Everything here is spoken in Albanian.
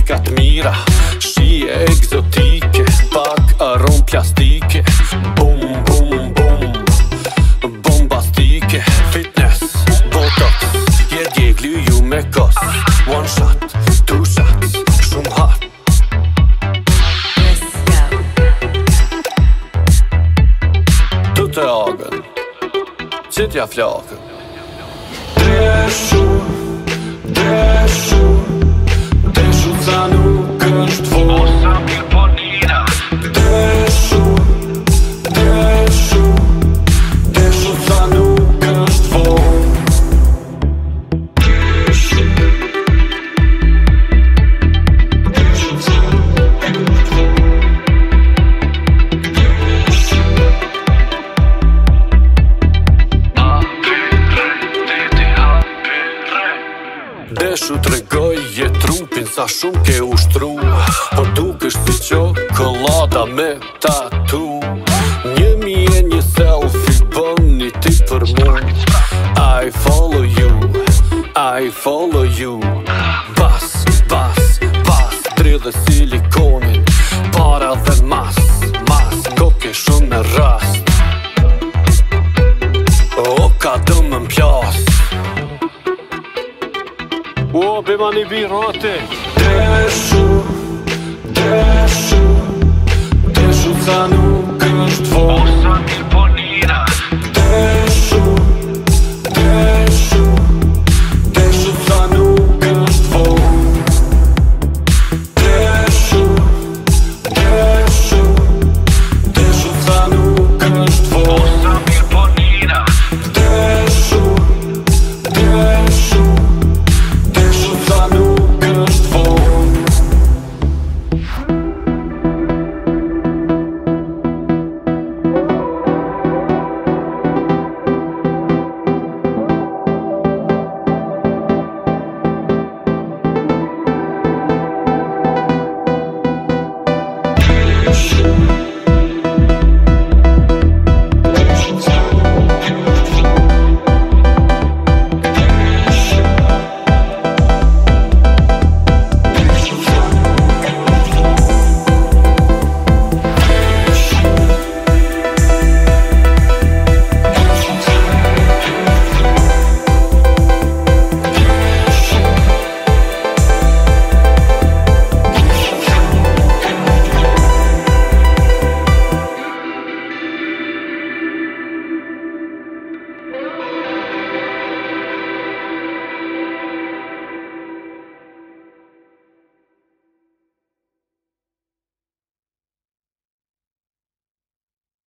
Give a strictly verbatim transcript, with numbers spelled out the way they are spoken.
pikat mira, shije egzotike, pak arom plastike. Bum, bum, bum, bombastike. Fitness, botox, jedje glyu me kos. One shot, two shots, shumë hot. Tu të agën, qitja flakën. Deshu, deshu, deshu ca nuk është vo. Osa mirë po nina. Deshu, deshu, deshu ca nuk është vo. Deshu, deshu ca nuk është vo. Deshu t'regoj je trupin sa shumë ke ushtru, po dukesh si qokolada me tatu. Një mi e një selfie bëni ti për mu. I follow you, I follow you. Bas, bas, bas, drillë silikonin, para dhe mas, mas, koke shumë me rast. O ka dëmë m'pjas. O, bima një birote. Deshu, deshu, deshu ca nuk është vo.